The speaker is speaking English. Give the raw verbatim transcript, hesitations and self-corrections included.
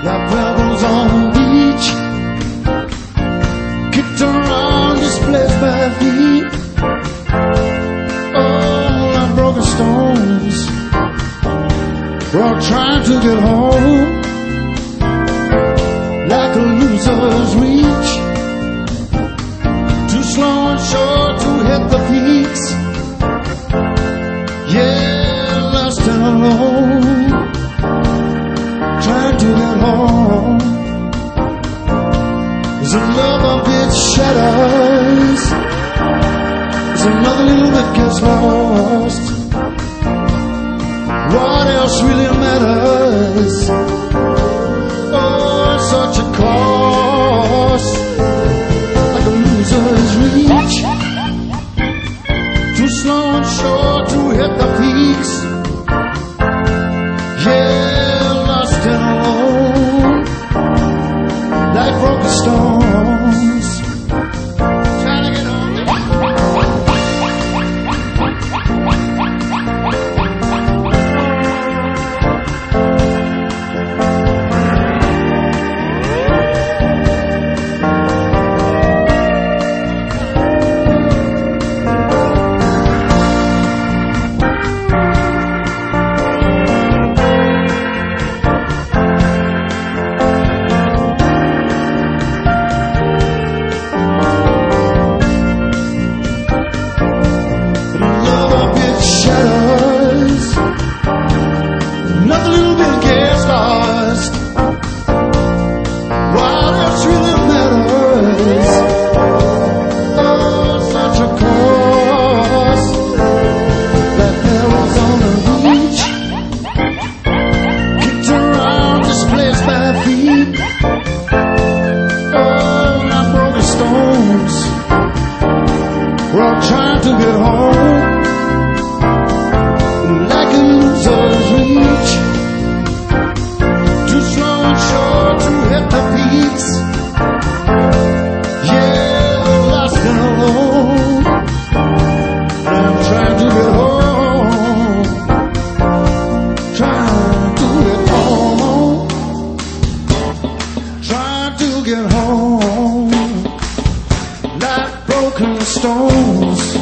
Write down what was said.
like pebbles on the beach, kicked around, displaced by feet. Oh, like broken stones, we're all trying to get home, like a loser's reach, too slow and sure to hit the peaks. Yeah, lost and alone, trying to get home. There's another bit shatters, there's another little bit gets lost. What else really matters? Oh, it's such a cost, like a loser's reach, too slow and sure to hit the peaks. Yeah, lost and alone, like broken stones, trying to get home. Another little bit gets lost. What else really matters? Oh, such a cost, like pebbles on the beach, kicked around, displaced by feet. Oh, like broken stones, we're all trying to get home, like a loser's reach, too slow and sure to hit the peaks. Yeah, lost and alone, I'm trying to get home, trying to get home, trying to get home, like broken stones.